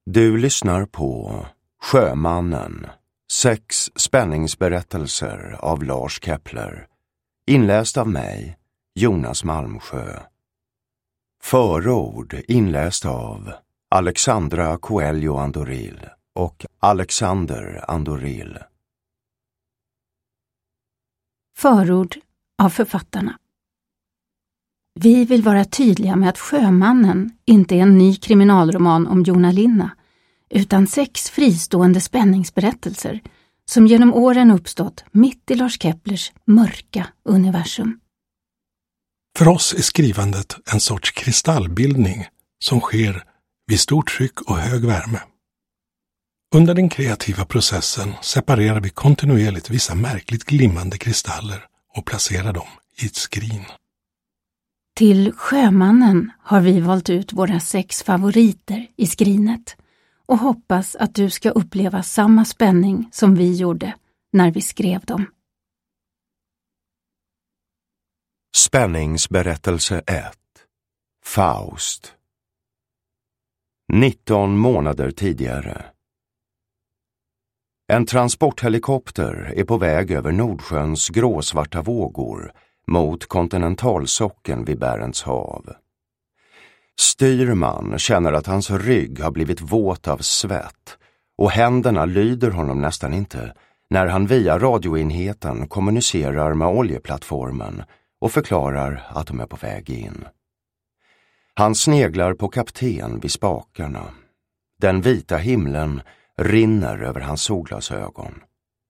Du lyssnar på Sjömannen, 6 spänningsberättelser av Lars Kepler, inläst av mig, Jonas Malmsjö. Förord inläst av Alexandra Coelho Andoril och Alexander Andoril. Förord av författarna. Vi vill vara tydliga med att Sjömannen inte är en ny kriminalroman om Joona Linna, utan 6 fristående spänningsberättelser som genom åren uppstått mitt i Lars Keplers mörka universum. För oss är skrivandet en sorts kristallbildning som sker vid stort tryck och hög värme. Under den kreativa processen separerar vi kontinuerligt vissa märkligt glimmande kristaller och placerar dem i ett skrin. Till Sjömannen har vi valt ut våra 6 favoriter i skrinet och hoppas att du ska uppleva samma spänning som vi gjorde när vi skrev dem. Spänningsberättelse 1. Faust. 19 månader tidigare. En transporthelikopter är på väg över Nordsjöns gråsvarta vågor mot kontinentalsockeln vid Barents hav. Styrman känner att hans rygg har blivit våt av svett och händerna lyder honom nästan inte när han via radioenheten kommunicerar med oljeplattformen och förklarar att de är på väg in. Han sneglar på kapten vid spakarna. Den vita himlen rinner över hans solglasögon.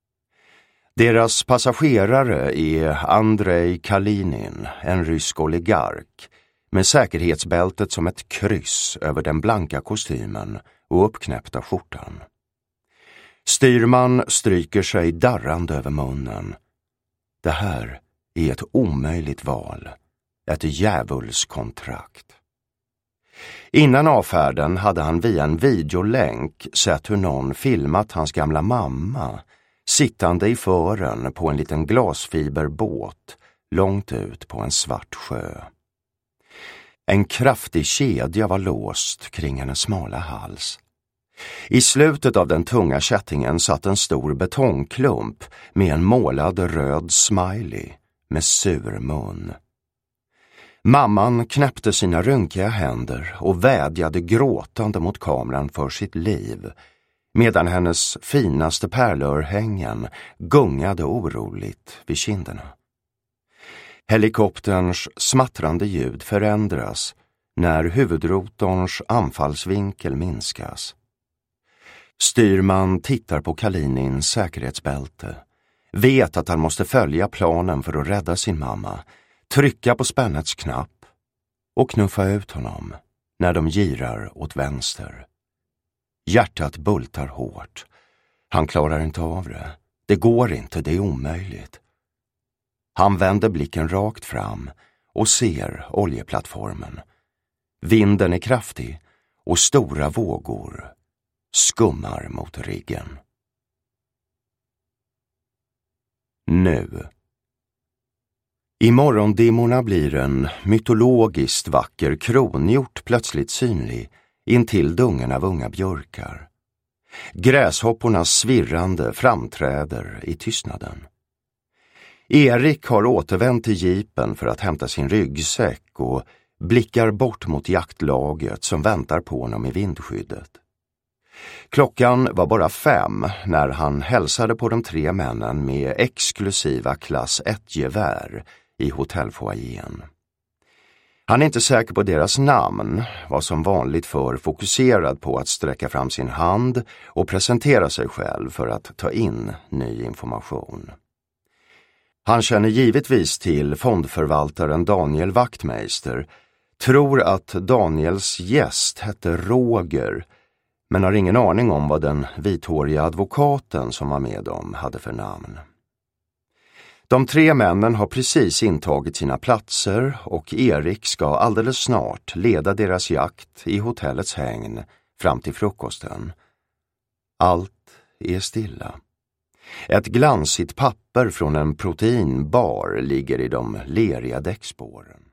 Deras passagerare är Andrei Kalinin, en rysk oligark, med säkerhetsbältet som ett kryss över den blanka kostymen och uppknäppta skjortan. Styrman stryker sig darrande över munnen. Det här är ett omöjligt val, ett djävulskontrakt. Innan avfärden hade han via en videolänk sett hur någon filmat hans gamla mamma sittande i fören på en liten glasfiberbåt långt ut på en svart sjö. En kraftig kedja var låst kring hennes smala hals. I slutet av den tunga kättingen satt en stor betongklump med en målad röd smiley med sur mun. Mamman knäppte sina rynkiga händer och vädjade gråtande mot kameran för sitt liv, medan hennes finaste pärlörhängen gungade oroligt vid kinderna. Helikopterns smattrande ljud förändras när huvudrotorns anfallsvinkel minskas. Styrman tittar på Kalinins säkerhetsbälte, vet att han måste följa planen för att rädda sin mamma, trycka på spännets knapp och knuffa ut honom när de girar åt vänster. Hjärtat bultar hårt. Han klarar inte av det. Det går inte, det är omöjligt. Han vänder blicken rakt fram och ser oljeplattformen. Vinden är kraftig och stora vågor skummar mot riggen. Nu. I morgondimmorna blir en mytologiskt vacker kronhjort plötsligt synlig intill dungen av unga björkar. Gräshoppornas svirrande framträder i tystnaden. Erik har återvänt till jeepen för att hämta sin ryggsäck och blickar bort mot jaktlaget som väntar på honom i vindskyddet. Klockan var bara 5 när han hälsade på de 3 männen med exklusiva klass 1-gevär i hotellfoajén. Han är inte säker på deras namn, var som vanligt för fokuserad på att sträcka fram sin hand och presentera sig själv för att ta in ny information. Han känner givetvis till fondförvaltaren Daniel Wachtmeister, tror att Daniels gäst hette Roger, men har ingen aning om vad den vithåriga advokaten som var med dem hade för namn. De 3 männen har precis intagit sina platser och Erik ska alldeles snart leda deras jakt i hotellets hägn fram till frukosten. Allt är stilla. Ett glansigt papper från en proteinbar ligger i de leriga däckspåren.